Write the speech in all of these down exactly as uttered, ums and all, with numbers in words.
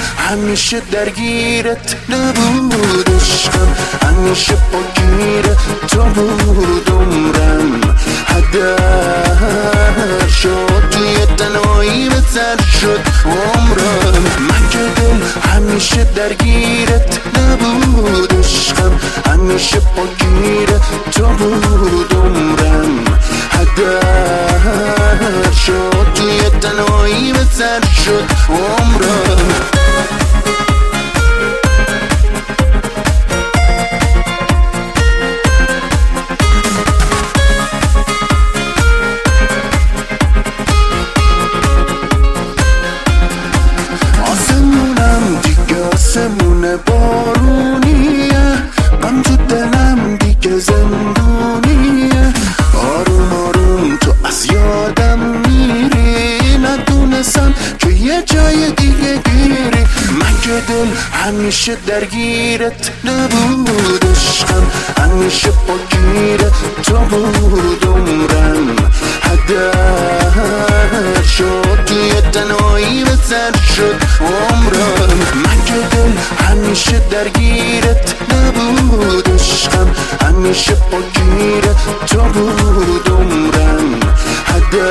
همیشه درگیرت نبود عشقم، همیشه پاگیر تو بود عمرم. هدر شد توی تنهایی به سر شد عمرم. من که دل همیشه درگیرت نبود عشقم، همیشه پاگیر تو بود عمرم. هدر شد توی تنهایی به سر شد عمرم. آسمون بارونیه، غم تو دلم دیگه زندونیه. آروم آروم تو از یادم میری، ندونستم که یه جای دیگه گیری. من که دل همیشه درگیرت نبود عشقم، همیشه پاگیر تو بود عمرم. هدر شد توی تنهایی به سر شد عمرم. من که دل همیشه درگیرت نبود عشقم، همیشه پاگیر تو بود عمرم.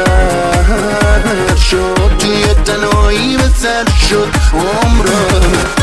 هدر شد توی تنهایی به سر شد عمرم.